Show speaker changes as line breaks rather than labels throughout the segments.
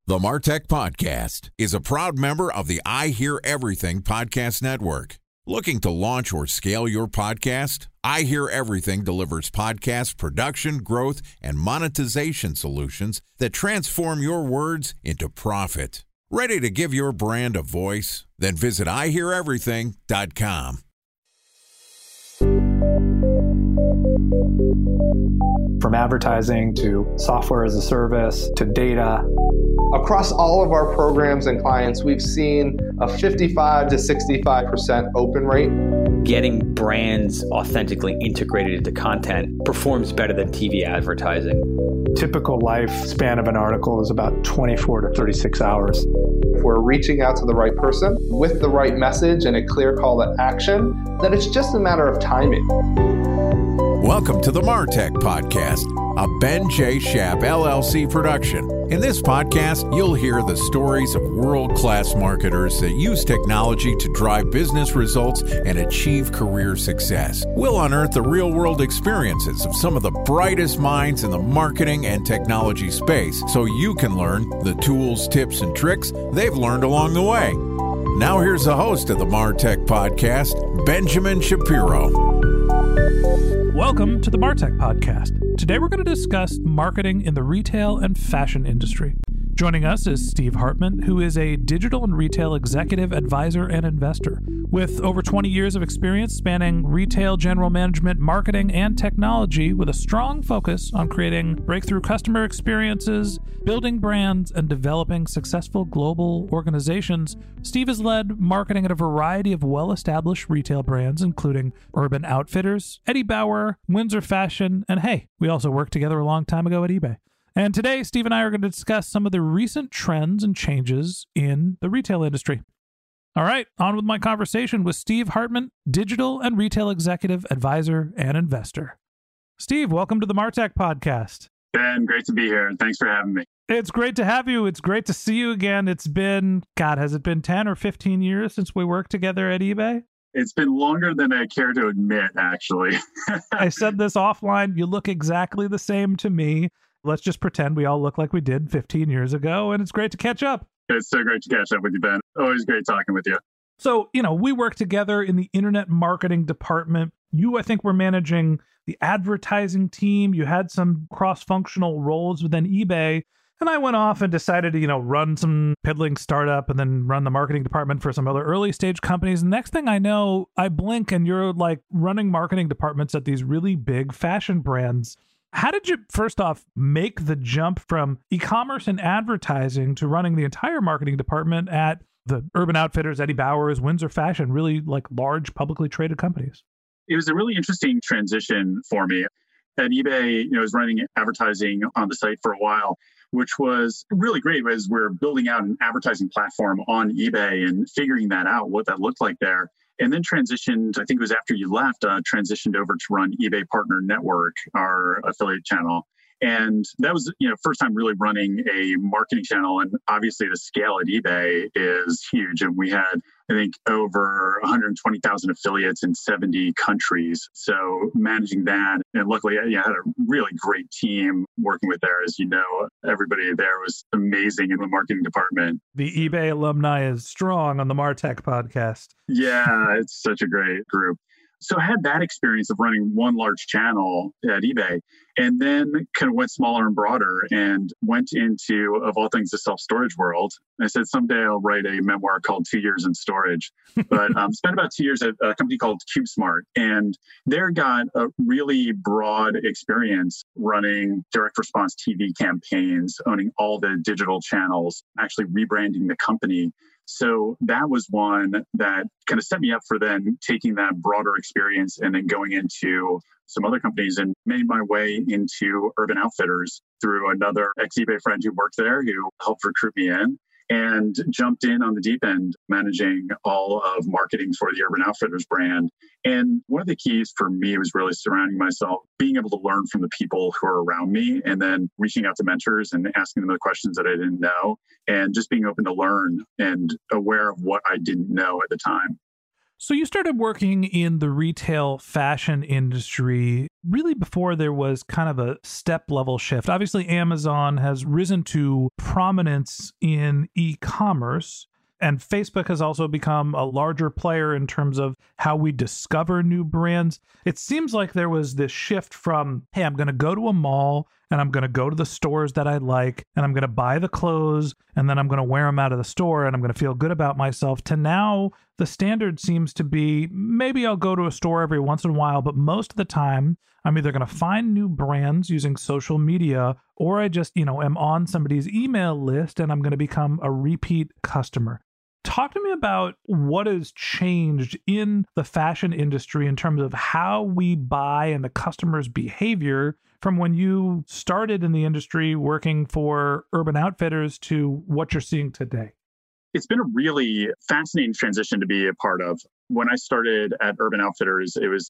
The MarTech Podcast is a proud member of the I Hear Everything Podcast Network. Looking to launch or scale your podcast? I Hear Everything delivers podcast production, growth, and monetization solutions that transform your words into profit. Ready to give your brand a voice? Then visit iheareverything.com.
From advertising to software as a service to data.
Across all of our programs and clients, we've seen a 55 to 65% open rate.
Getting brands authentically integrated into content performs better than TV advertising.
Typical lifespan of an article is about 24 to 36 hours.
If we're reaching out to the right person with the right message and a clear call to action, then it's just a matter of timing.
Welcome to the MarTech Podcast, a Ben J. Schaap LLC production. In this podcast, you'll hear the stories of world-class marketers that use technology to drive business results and achieve career success. We'll unearth the real-world experiences of some of the brightest minds in the marketing and technology space so you can learn the tools, tips, and tricks they've learned along the way. Now here's the host of the MarTech Podcast, Benjamin Shapiro.
Welcome to the MarTech Podcast. Today we're going to discuss marketing in the retail and fashion industry. Joining us is Steve Hartman, who is a digital and retail executive, advisor, and investor. With over 20 years of experience spanning retail, general management, marketing, and technology, with a strong focus on creating breakthrough customer experiences, building brands, and developing successful global organizations, Steve has led marketing at a variety of well-established retail brands, including Urban Outfitters, Eddie Bauer, Windsor Fashion, and hey, we also worked together a long time ago at eBay. And today, Steve and I are going to discuss some of the recent trends and changes in the retail industry. All right, on with my conversation with Steve Hartman, digital and retail executive, advisor, and investor. Steve, welcome to the MarTech Podcast.
Ben, great to be here. Thanks for having me.
It's great to have you. It's great to see you again. It's been, has it been 10 or 15 years since we worked together at eBay?
It's been longer than I care to admit, actually.
I said this offline. You look exactly the same to me. Let's just pretend we all look like we did 15 years ago, and it's great to catch up.
It's so great to catch up with you, Ben. Always great talking with you.
So, we work together in the internet marketing department. You, I think, were managing the advertising team. You had some cross-functional roles within eBay. And I went off and decided to, run some piddling startup and then run the marketing department for some other early stage companies. And next thing I know, I blink and you're like running marketing departments at these really big fashion brands. How did you, first off, make the jump from e-commerce and advertising to running the entire marketing department at the Urban Outfitters, Eddie Bauer's, Windsor Fashion, really like large publicly traded companies?
It was a really interesting transition for me. At eBay, I was running advertising on the site for a while, which was really great as we're building out an advertising platform on eBay and figuring that out, what that looked like there. And then transitioned, I think it was after you left, transitioned over to run eBay Partner Network, our affiliate channel. And that was, first time really running a marketing channel. And obviously the scale at eBay is huge. And we had, I think, over 120,000 affiliates in 70 countries. So managing that, and luckily I had a really great team working with there. As you know, everybody there was amazing in the marketing department.
The eBay alumni is strong on the MarTech Podcast.
Yeah, it's such a great group. So I had that experience of running one large channel at eBay, and then kind of went smaller and broader and went into, of all things, the self-storage world. I said, someday I'll write a memoir called 2 Years in Storage. But spent about 2 years at a company called CubeSmart, and there got a really broad experience running direct response TV campaigns, owning all the digital channels, actually rebranding the company. So that was one that kind of set me up for then taking that broader experience and then going into some other companies and made my way into Urban Outfitters through another ex-eBay friend who worked there who helped recruit me in, and jumped in on the deep end, managing all of marketing for the Urban Outfitters brand. And one of the keys for me was really surrounding myself, being able to learn from the people who are around me, and then reaching out to mentors and asking them the questions that I didn't know, and just being open to learn and aware of what I didn't know at the time.
So you started working in the retail fashion industry really before there was kind of a step level shift. Obviously, Amazon has risen to prominence in e-commerce, and Facebook has also become a larger player in terms of how we discover new brands. It seems like there was this shift from, hey, I'm going to go to a mall and I'm going to go to the stores that I like and I'm going to buy the clothes and then I'm going to wear them out of the store and I'm going to feel good about myself, to now the standard seems to be, maybe I'll go to a store every once in a while, but most of the time I'm either going to find new brands using social media, or I just, am on somebody's email list and I'm going to become a repeat customer. Talk to me about what has changed in the fashion industry in terms of how we buy and the customer's behavior from when you started in the industry working for Urban Outfitters to what you're seeing today.
It's been a really fascinating transition to be a part of. When I started at Urban Outfitters, it was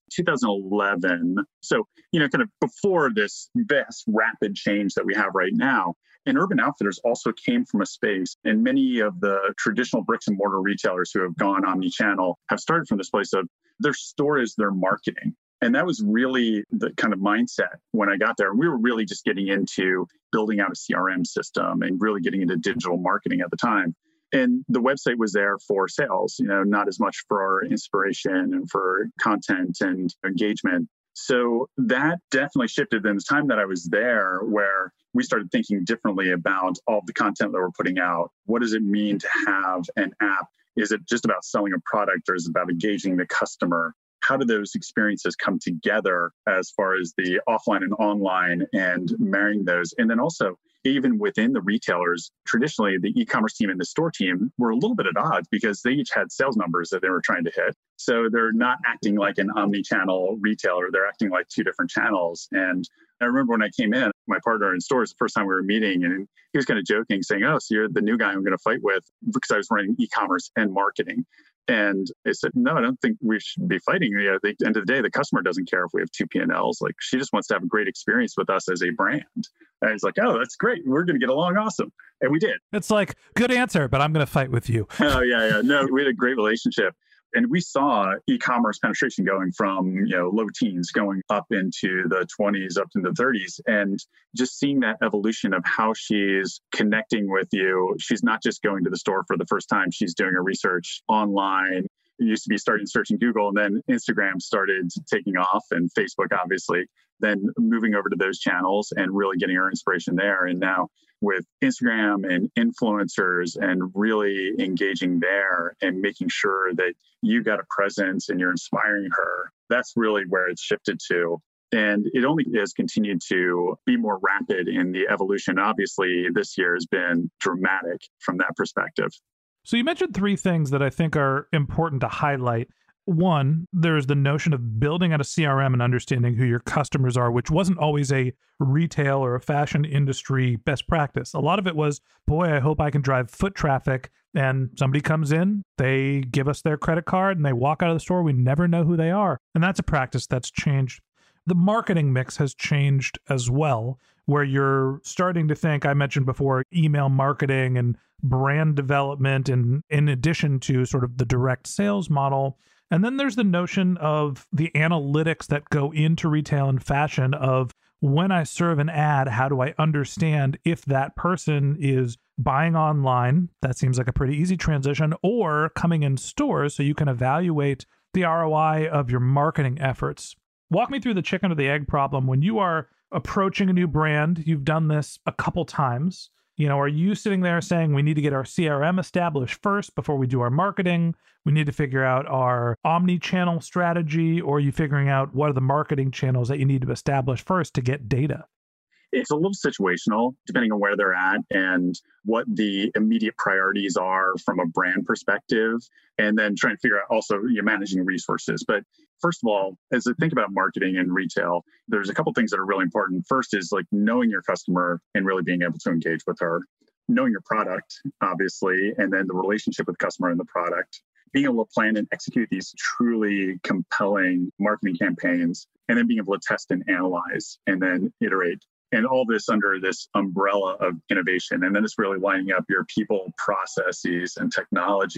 2011. So, kind of before this vast rapid change that we have right now. And Urban Outfitters also came from a space, and many of the traditional bricks and mortar retailers who have gone omni-channel have started from this place of their store is their marketing. And that was really the kind of mindset when I got there. We were really just getting into building out a CRM system and really getting into digital marketing at the time. And the website was there for sales, not as much for inspiration and for content and engagement. So that definitely shifted in the time that I was there, where we started thinking differently about all the content that we're putting out. What does it mean to have an app? Is it just about selling a product, or is it about engaging the customer? How do those experiences come together as far as the offline and online, and marrying those? And then also, even within the retailers, traditionally, the e-commerce team and the store team were a little bit at odds because they each had sales numbers that they were trying to hit. So they're not acting like an omni-channel retailer. They're acting like two different channels. And I remember when I came in, my partner in stores, the first time we were meeting, and he was kind of joking, saying, "Oh, so you're the new guy I'm going to fight with," because I was running e-commerce and marketing. And I said, "No, I don't think we should be fighting. At the end of the day, the customer doesn't care if we have two P&Ls. Like, she just wants to have a great experience with us as a brand." And he's like, "Oh, that's great. We're going to get along awesome." And we did.
It's like, good answer, but I'm going to fight with you.
Oh, yeah. No, we had a great relationship. And we saw e-commerce penetration going from, low teens going up into the 20s, up into the 30s. And just seeing that evolution of how she's connecting with you. She's not just going to the store for the first time. She's doing her research online. It used to be starting searching Google, and then Instagram started taking off, and Facebook, obviously, then moving over to those channels and really getting her inspiration there. And now with Instagram and influencers, and really engaging there and making sure that you got a presence and you're inspiring her, that's really where it's shifted to. And it only has continued to be more rapid in the evolution. Obviously, this year has been dramatic from that perspective.
So you mentioned three things that I think are important to highlight. One, there's the notion of building out a CRM and understanding who your customers are, which wasn't always a retail or a fashion industry best practice. A lot of it was, boy, I hope I can drive foot traffic, and somebody comes in, they give us their credit card and they walk out of the store. We never know who they are. And that's a practice that's changed. The marketing mix has changed as well, where you're starting to think, I mentioned before, email marketing and brand development, and in addition to sort of the direct sales model. And then there's the notion of the analytics that go into retail and fashion of, when I serve an ad, how do I understand if that person is buying online? That seems like a pretty easy transition, or coming in stores so you can evaluate the ROI of your marketing efforts. Walk me through the chicken or the egg problem. When you are approaching a new brand, you've done this a couple times. Are you sitting there saying, we need to get our CRM established first before we do our marketing? We need to figure out our omni-channel strategy, or are you figuring out what are the marketing channels that you need to establish first to get data?
It's a little situational, depending on where they're at and what the immediate priorities are from a brand perspective, and then trying to figure out also you're managing resources. But first of all, as I think about marketing and retail, there's a couple things that are really important. First is like knowing your customer and really being able to engage with her, knowing your product, obviously, and then the relationship with the customer and the product, being able to plan and execute these truly compelling marketing campaigns, and then being able to test and analyze and then iterate. And all this under this umbrella of innovation. And then it's really lining up your people, processes, and technology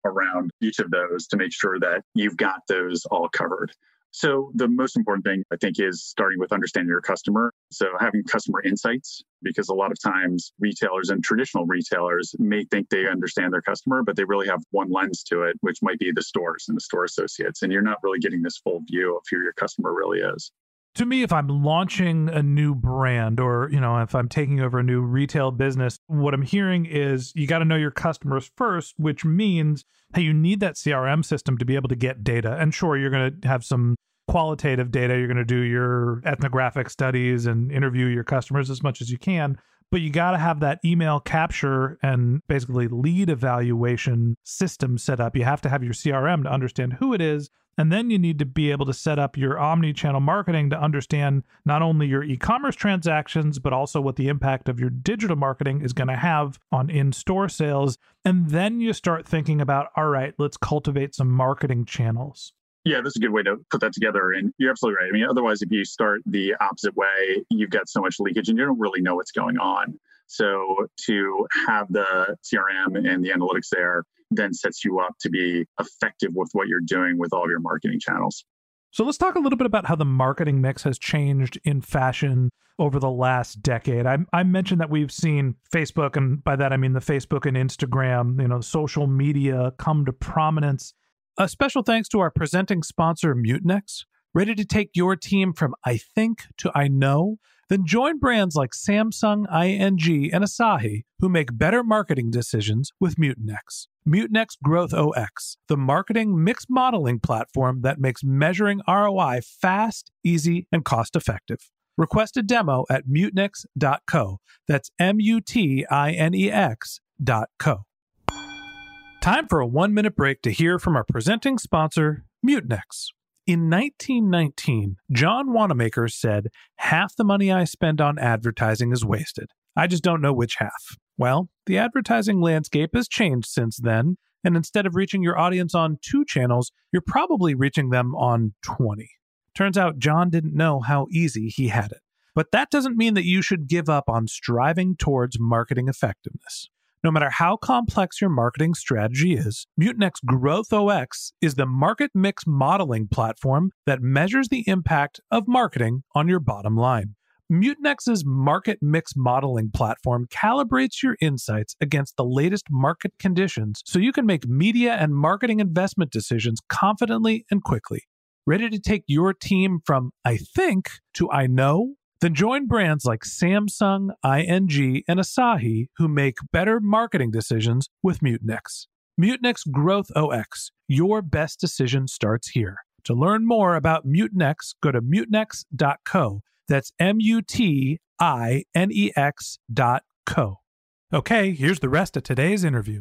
around each of those to make sure that you've got those all covered. So the most important thing, I think, is starting with understanding your customer. So having customer insights, because a lot of times retailers and traditional retailers may think they understand their customer, but they really have one lens to it, which might be the stores and the store associates. And you're not really getting this full view of who your customer really is.
To me, if I'm launching a new brand or, if I'm taking over a new retail business, what I'm hearing is you got to know your customers first, which means, hey, you need that CRM system to be able to get data. And sure, you're going to have some qualitative data. You're going to do your ethnographic studies and interview your customers as much as you can. But you got to have that email capture and basically lead evaluation system set up. You have to have your CRM to understand who it is. And then you need to be able to set up your omni-channel marketing to understand not only your e-commerce transactions, but also what the impact of your digital marketing is going to have on in-store sales. And then you start thinking about, all right, let's cultivate some marketing channels.
Yeah, that's a good way to put that together. And you're absolutely right. I mean, otherwise, if you start the opposite way, you've got so much leakage and you don't really know what's going on. So to have the CRM and the analytics there then sets you up to be effective with what you're doing with all of your marketing channels.
So let's talk a little bit about how the marketing mix has changed in fashion over the last decade. I mentioned that we've seen Facebook, and by that I mean the Facebook and Instagram, social media come to prominence. A special thanks to our presenting sponsor, Mutinex. Ready to take your team from I think to I know? Then join brands like Samsung, ING, and Asahi who make better marketing decisions with Mutinex. Mutinex Growth OX, the marketing mix modeling platform that makes measuring ROI fast, easy, and cost-effective. Request a demo at mutinex.co. That's MUTINEX.co. Time for a 1-minute break to hear from our presenting sponsor, Mutinex. In 1919, John Wanamaker said, "Half the money I spend on advertising is wasted. I just don't know which half." Well, the advertising landscape has changed since then, and instead of reaching your audience on 2 channels, you're probably reaching them on 20. Turns out John didn't know how easy he had it. But that doesn't mean that you should give up on striving towards marketing effectiveness. No matter how complex your marketing strategy is, Mutinex Growth OX is the market mix modeling platform that measures the impact of marketing on your bottom line. Mutinex's market mix modeling platform calibrates your insights against the latest market conditions so you can make media and marketing investment decisions confidently and quickly. Ready to take your team from I think to I know? Then join brands like Samsung, ING, and Asahi who make better marketing decisions with Mutinex. Mutinex Growth OX. Your best decision starts here. To learn more about Mutinex, go to mutinex.co. That's MUTINEX.co. Okay, here's the rest of today's interview.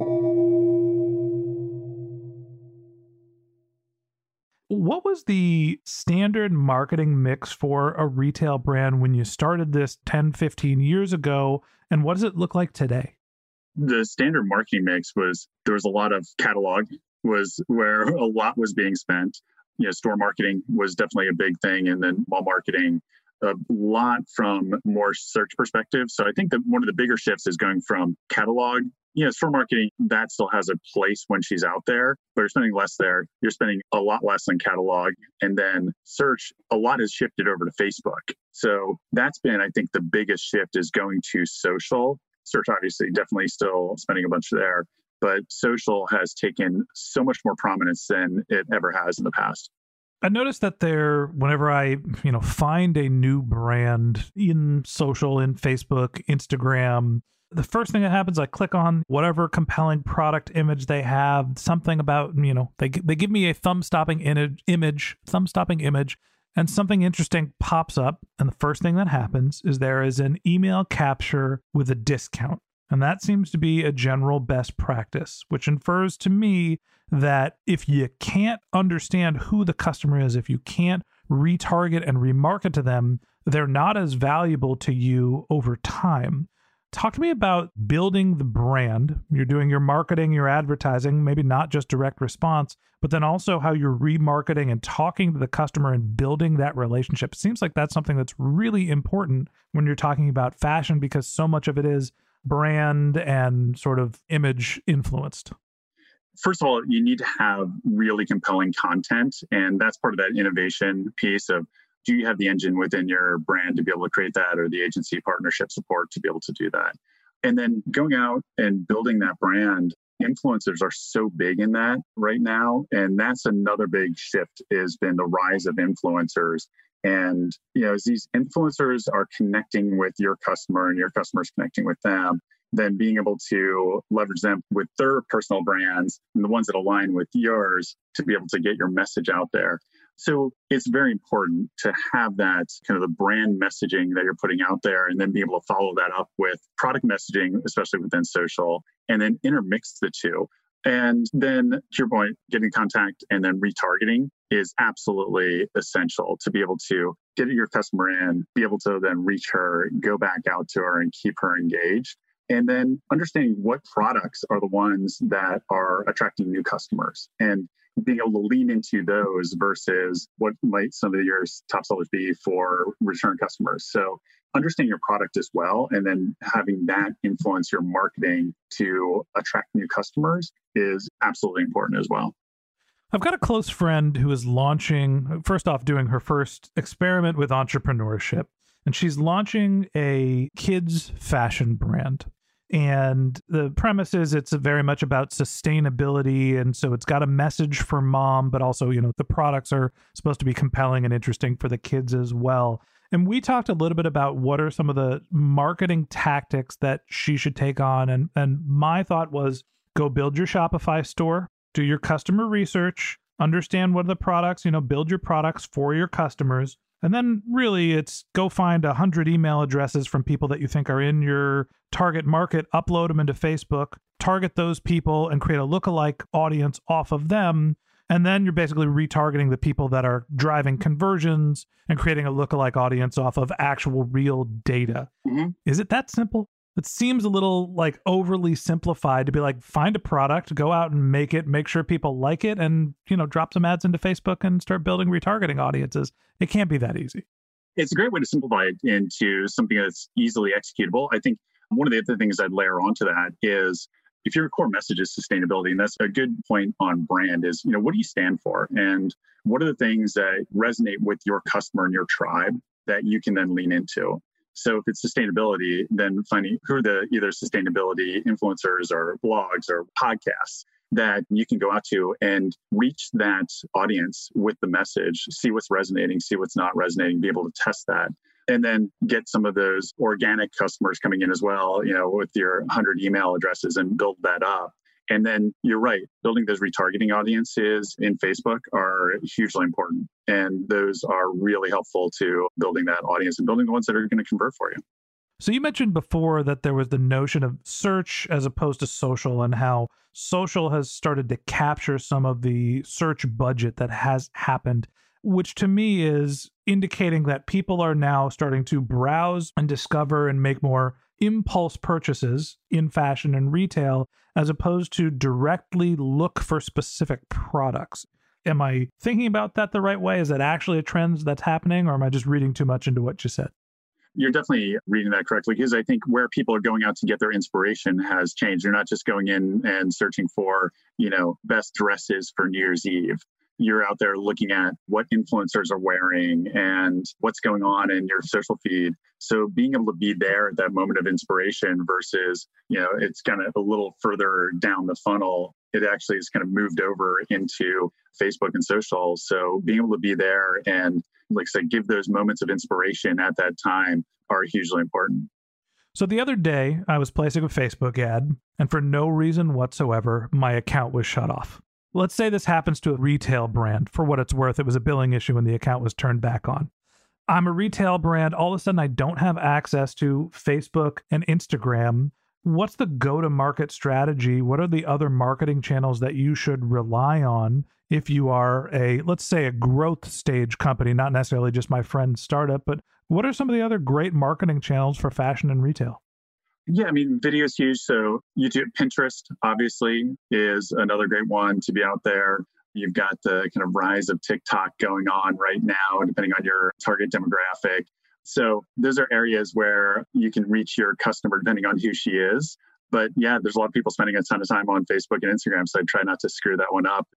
What was the standard marketing mix for a retail brand when you started this 10, 15 years ago, and what does it look like today?
The standard marketing mix was, there was a lot of catalog, was where a lot was being spent. Store marketing was definitely a big thing, and then mall marketing, a lot from more search perspective. So I think that one of the bigger shifts is going from catalog. Store marketing, that still has a place when she's out there, but you're spending less there. You're spending a lot less on catalog. And then search, a lot has shifted over to Facebook. So that's been, I think, the biggest shift is going to social. Search, obviously, definitely still spending a bunch there, but social has taken so much more prominence than it ever has in the past.
I noticed that whenever I, find a new brand in social, in Facebook, Instagram, the first thing that happens, I click on whatever compelling product image they have, something about, they give me a thumb-stopping image, and something interesting pops up. And the first thing that happens is there is an email capture with a discount. And that seems to be a general best practice, which infers to me that if you can't understand who the customer is, if you can't retarget and remarket to them, they're not as valuable to you over time. Talk to me about building the brand. You're doing your marketing, your advertising, maybe not just direct response, but then also how you're remarketing and talking to the customer and building that relationship. It seems like that's something that's really important when you're talking about fashion, because so much of it is brand and sort of image influenced.
First of all, you need to have really compelling content. And that's part of that innovation piece of, do you have the engine within your brand to be able to create that, or the agency partnership support to be able to do that? And then going out and building that brand, influencers are so big in that right now. And that's another big shift, has been the rise of influencers. And, as these influencers are connecting with your customer and your customer's connecting with them, then being able to leverage them with their personal brands and the ones that align with yours to be able to get your message out there. So it's very important to have that kind of the brand messaging that you're putting out there, and then be able to follow that up with product messaging, especially within social, and then intermix the two. And then, to your point, getting contact and then retargeting is absolutely essential to be able to get your customer in, be able to then reach her, go back out to her and keep her engaged. And then understanding what products are the ones that are attracting new customers, and being able to lean into those versus what might some of your top sellers be for return customers. So understanding your product as well, and then having that influence your marketing to attract new customers is absolutely important as well.
I've got a close friend who is launching, first off, doing her first experiment with entrepreneurship. And she's launching a kids fashion brand. And the premise is it's very much about sustainability. And so it's got a message for mom, but also, the products are supposed to be compelling and interesting for the kids as well. And we talked a little bit about what are some of the marketing tactics that she should take on. And my thought was, go build your Shopify store, do your customer research, understand what are the products, build your products for your customers. And then really it's go find 100 email addresses from people that you think are in your target market, upload them into Facebook, target those people and create a lookalike audience off of them. And then you're basically retargeting the people that are driving conversions and creating a lookalike audience off of actual real data. Mm-hmm. Is it that simple? It seems a little like overly simplified to be like, find a product, go out and make it, make sure people like it, and, drop some ads into Facebook and start building retargeting audiences. It can't be that easy.
It's a great way to simplify it into something that's easily executable. I think one of the other things I'd layer onto that is, if your core message is sustainability, and that's a good point on brand, is, what do you stand for? And what are the things that resonate with your customer and your tribe that you can then lean into? So if it's sustainability, then finding who are the either sustainability influencers or blogs or podcasts that you can go out to and reach that audience with the message, see what's resonating, see what's not resonating, be able to test that. And then get some of those organic customers coming in as well, with your 100 email addresses, and build that up. And then you're right, building those retargeting audiences in Facebook are hugely important. And those are really helpful to building that audience and building the ones that are going to convert for you.
So you mentioned before that there was the notion of search as opposed to social, and how social has started to capture some of the search budget that has happened, which to me is indicating that people are now starting to browse and discover and make more impulse purchases in fashion and retail, as opposed to directly look for specific products. Am I thinking about that the right way? Is that actually a trend that's happening, or am I just reading too much into what you said?
You're definitely reading that correctly, because I think where people are going out to get their inspiration has changed. They're not just going in and searching for, best dresses for New Year's Eve. You're out there looking at what influencers are wearing and what's going on in your social feed. So being able to be there at that moment of inspiration versus, it's kind of a little further down the funnel. It actually is kind of moved over into Facebook and social. So being able to be there and, like I said, give those moments of inspiration at that time are hugely important.
So the other day, I was placing a Facebook ad, and for no reason whatsoever, my account was shut off. Let's say this happens to a retail brand. For what it's worth, it was a billing issue and the account was turned back on. I'm a retail brand. All of a sudden, I don't have access to Facebook and Instagram. What's the go-to-market strategy? What are the other marketing channels that you should rely on if you are let's say, a growth stage company, not necessarily just my friend's startup, but what are some of the other great marketing channels for fashion and retail?
Yeah, video is huge. So YouTube, Pinterest, obviously, is another great one to be out there. You've got the kind of rise of TikTok going on right now, depending on your target demographic. So those are areas where you can reach your customer depending on who she is. But yeah, there's a lot of people spending a ton of time on Facebook and Instagram. So I try not to screw that one up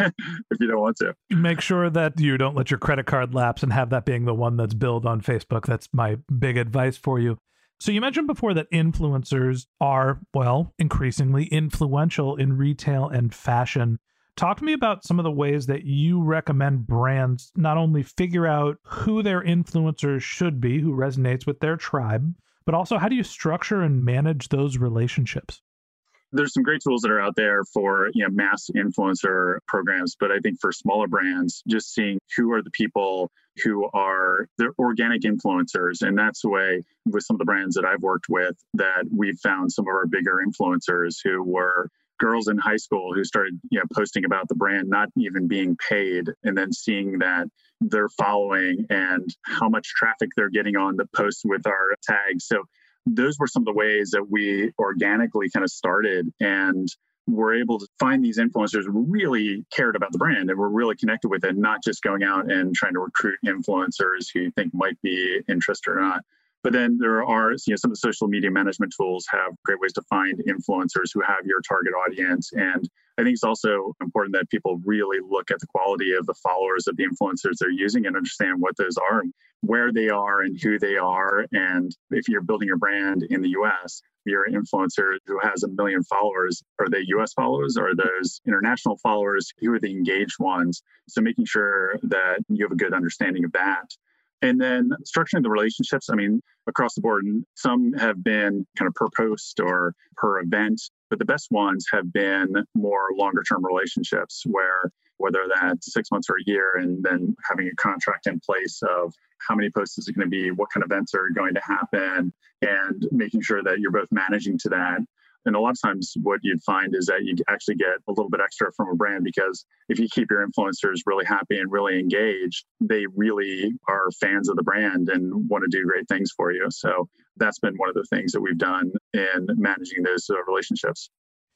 if you don't want to.
Make sure that you don't let your credit card lapse and have that being the one that's billed on Facebook. That's my big advice for you. So you mentioned before that influencers are, well, increasingly influential in retail and fashion. Talk to me about some of the ways that you recommend brands not only figure out who their influencers should be, who resonates with their tribe, but also how do you structure and manage those relationships?
There's some great tools that are out there for mass influencer programs, but I think for smaller brands, just seeing who are the people who are the organic influencers. And that's the way with some of the brands that I've worked with that we've found some of our bigger influencers who were girls in high school who started posting about the brand, not even being paid, and then seeing that they're following and how much traffic they're getting on the posts with our tags. So those were some of the ways that we organically kind of started and were able to find these influencers who really cared about the brand and were really connected with it, not just going out and trying to recruit influencers who you think might be interested or not. But then there are, some of the social media management tools have great ways to find influencers who have your target audience. And I think it's also important that people really look at the quality of the followers of the influencers they're using and understand what those are, where they are and who they are. And if you're building your brand in the US, you're an influencer who has 1 million followers. Are they US followers? Or are those international followers? Who are the engaged ones? So making sure that you have a good understanding of that. And then structuring the relationships, across the board, some have been kind of per post or per event, but the best ones have been more longer term relationships where whether that's 6 months or a year, and then having a contract in place of how many posts is it going to be, what kind of events are going to happen, and making sure that you're both managing to that. And a lot of times what you'd find is that you actually get a little bit extra from a brand because if you keep your influencers really happy and really engaged, they really are fans of the brand and want to do great things for you. So that's been one of the things that we've done in managing those relationships.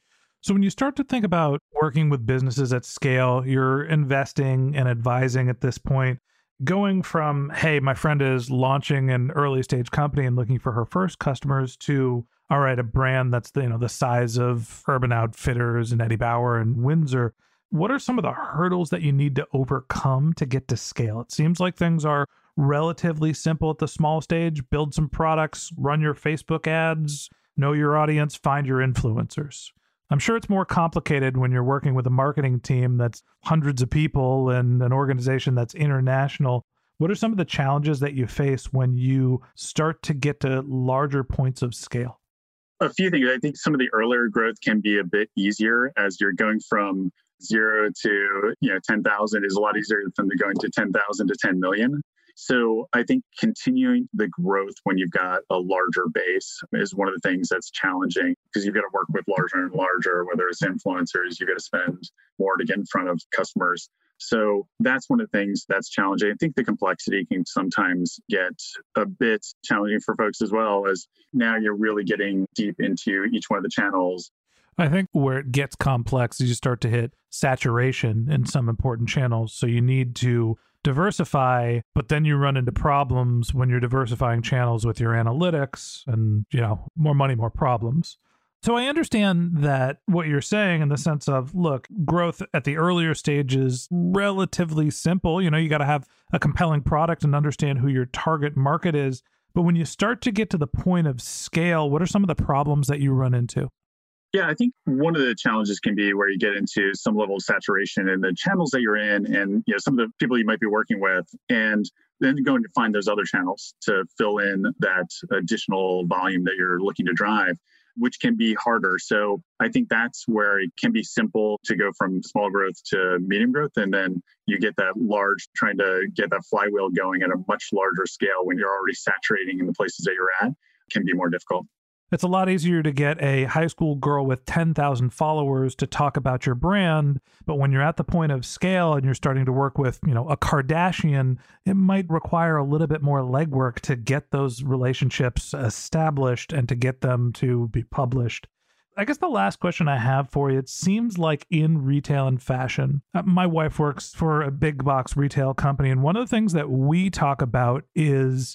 So when you start to think about working with businesses at scale, you're investing and advising at this point, going from, hey, my friend is launching an early stage company and looking for her first customers to, all right, a brand that's the size of Urban Outfitters and Eddie Bauer and Windsor. What are some of the hurdles that you need to overcome to get to scale? It seems like things are relatively simple at the small stage. Build some products, run your Facebook ads, know your audience, find your influencers. I'm sure it's more complicated when you're working with a marketing team that's hundreds of people and an organization that's international. What are some of the challenges that you face when you start to get to larger points of scale?
A few things. I think some of the earlier growth can be a bit easier as you're going from 0 to 10,000 is a lot easier than going to 10,000 to 10 million. So I think continuing the growth when you've got a larger base is one of the things that's challenging because you've got to work with larger and larger, whether it's influencers, you've got to spend more to get in front of customers. So that's one of the things that's challenging. I think the complexity can sometimes get a bit challenging for folks as well, as now you're really getting deep into each one of the channels.
I think where it gets complex is you start to hit saturation in some important channels. So you need to diversify, but then you run into problems when you're diversifying channels with your analytics and, more money, more problems. So I understand that what you're saying in the sense of, look, growth at the earlier stage is relatively simple. You got to have a compelling product and understand who your target market is. But when you start to get to the point of scale, what are some of the problems that you run into?
Yeah, I think one of the challenges can be where you get into some level of saturation in the channels that you're in and some of the people you might be working with, and then going to find those other channels to fill in that additional volume that you're looking to drive, which can be harder. So I think that's where it can be simple to go from small growth to medium growth. And then you get that large, trying to get that flywheel going at a much larger scale when you're already saturating in the places that you're at can be more difficult.
It's a lot easier to get a high school girl with 10,000 followers to talk about your brand. But when you're at the point of scale and you're starting to work with, a Kardashian, it might require a little bit more legwork to get those relationships established and to get them to be published. I guess the last question I have for you, it seems like in retail and fashion, my wife works for a big box retail company. And one of the things that we talk about is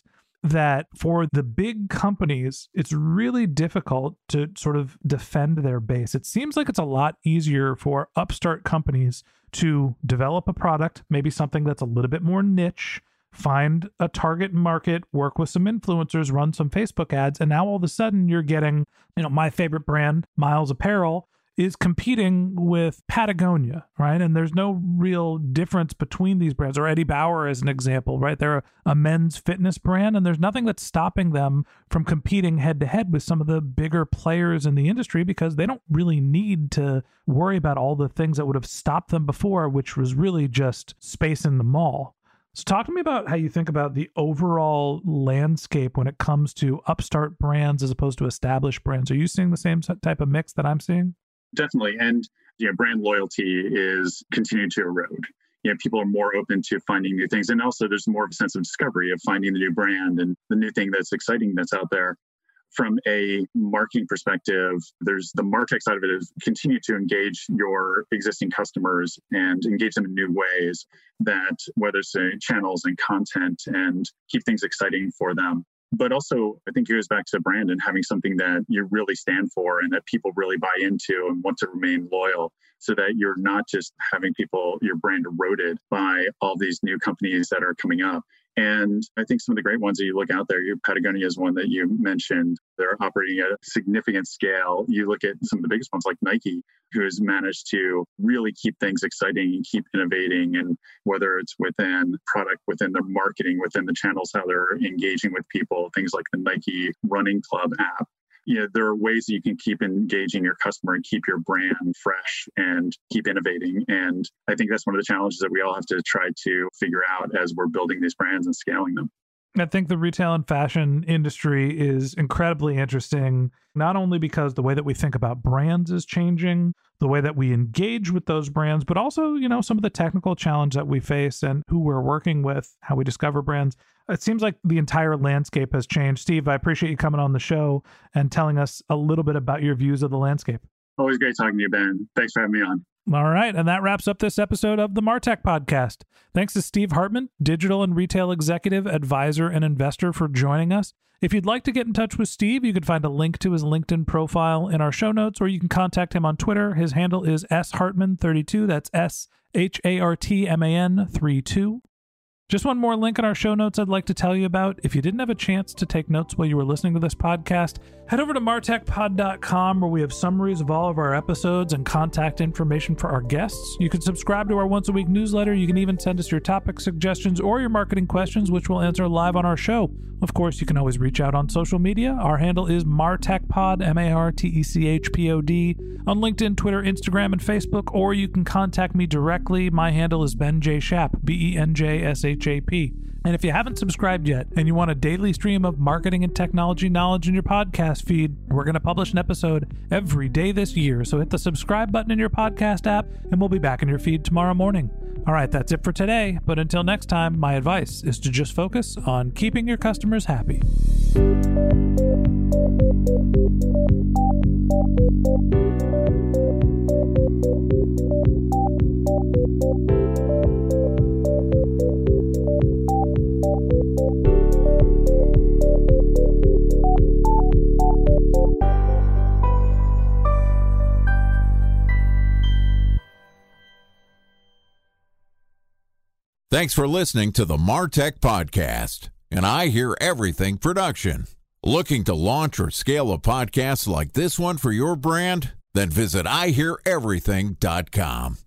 that for the big companies, it's really difficult to sort of defend their base. It seems like it's a lot easier for upstart companies to develop a product, maybe something that's a little bit more niche, find a target market, work with some influencers, run some Facebook ads, and now all of a sudden you're getting, my favorite brand, Miles Apparel, is competing with Patagonia, right? And there's no real difference between these brands. Or Eddie Bauer as an example, right? They're a men's fitness brand, and there's nothing that's stopping them from competing head-to-head with some of the bigger players in the industry because they don't really need to worry about all the things that would have stopped them before, which was really just space in the mall. So talk to me about how you think about the overall landscape when it comes to upstart brands as opposed to established brands. Are you seeing the same type of mix that I'm seeing?
Definitely. And brand loyalty is continuing to erode. People are more open to finding new things. And also there's more of a sense of discovery of finding the new brand and the new thing that's exciting that's out there. From a marketing perspective, there's the MarTech side of it is continue to engage your existing customers and engage them in new ways that whether it's channels and content and keep things exciting for them. But also, I think it goes back to brand and having something that you really stand for and that people really buy into and want to remain loyal so that you're not just having your brand eroded by all these new companies that are coming up. And I think some of the great ones that you look out there, Patagonia is one that you mentioned. They're operating at a significant scale. You look at some of the biggest ones like Nike, who has managed to really keep things exciting and keep innovating. And whether it's within product, within their marketing, within the channels, how they're engaging with people, things like the Nike Running Club app. There are ways that you can keep engaging your customer and keep your brand fresh and keep innovating. And I think that's one of the challenges that we all have to try to figure out as we're building these brands and scaling them.
I think the retail and fashion industry is incredibly interesting, not only because the way that we think about brands is changing, the way that we engage with those brands, but also, some of the technical challenge that we face and who we're working with, how we discover brands. It seems like the entire landscape has changed. Steve, I appreciate you coming on the show and telling us a little bit about your views of the landscape.
Always great talking to you, Ben. Thanks for having me on.
All right. And that wraps up this episode of the MarTech Podcast. Thanks to Steve Hartman, digital and retail executive, advisor, and investor for joining us. If you'd like to get in touch with Steve, you can find a link to his LinkedIn profile in our show notes, or you can contact him on Twitter. His handle is shartman32. That's SHARTMAN32. Just one more link in our show notes I'd like to tell you about. If you didn't have a chance to take notes while you were listening to this podcast, head over to martechpod.com where we have summaries of all of our episodes and contact information for our guests. You can subscribe to our once-a-week newsletter. You can even send us your topic suggestions or your marketing questions, which we'll answer live on our show. Of course, you can always reach out on social media. Our handle is MarTechPod, MarTechPod, on LinkedIn, Twitter, Instagram, and Facebook, or you can contact me directly. My handle is Ben J. Shap, BenJShap. And if you haven't subscribed yet and you want a daily stream of marketing and technology knowledge in your podcast feed, we're going to publish an episode every day this year. So hit the subscribe button in your podcast app and we'll be back in your feed tomorrow morning. All right, that's it for today. But until next time, my advice is to just focus on keeping your customers happy.
Thanks for listening to the MarTech Podcast, an I Hear Everything production. Looking to launch or scale a podcast like this one for your brand? Then visit iheareverything.com.